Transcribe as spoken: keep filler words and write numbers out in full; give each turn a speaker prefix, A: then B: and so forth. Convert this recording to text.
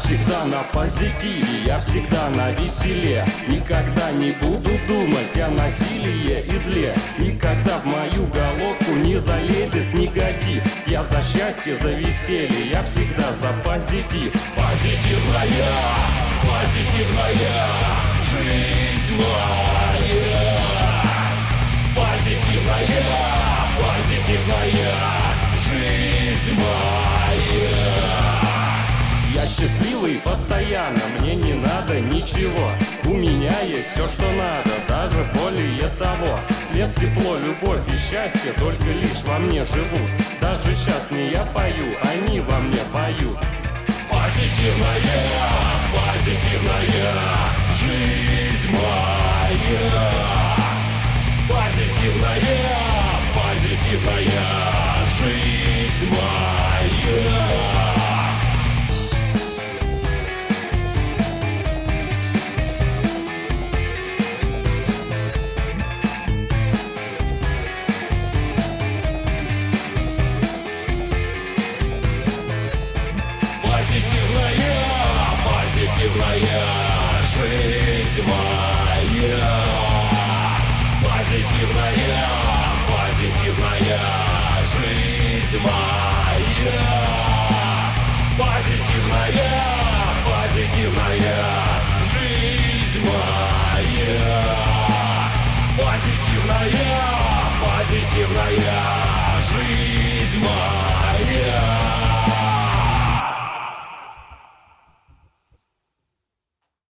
A: всегда на позитиве, я всегда на веселе. Никогда не буду думать о насилии и зле. Никогда в мою головку не залезет негатив. Я за счастье, за веселье, я всегда за позитив. Позитивная, позитивная жизнь моя. Позитивная, позитивная жизнь моя. Я счастливый постоянно, мне не надо ничего. У меня есть все, что надо, даже более того. Свет, тепло, любовь и счастье только лишь во мне живут. Даже сейчас не я пою, они во мне поют. Позитивная, позитивная жизнь моя. Позитивная, позитивная жизнь моя. Позитивная, позитивная жизнь моя. Позитивная, позитивная жизнь моя. Позитивная.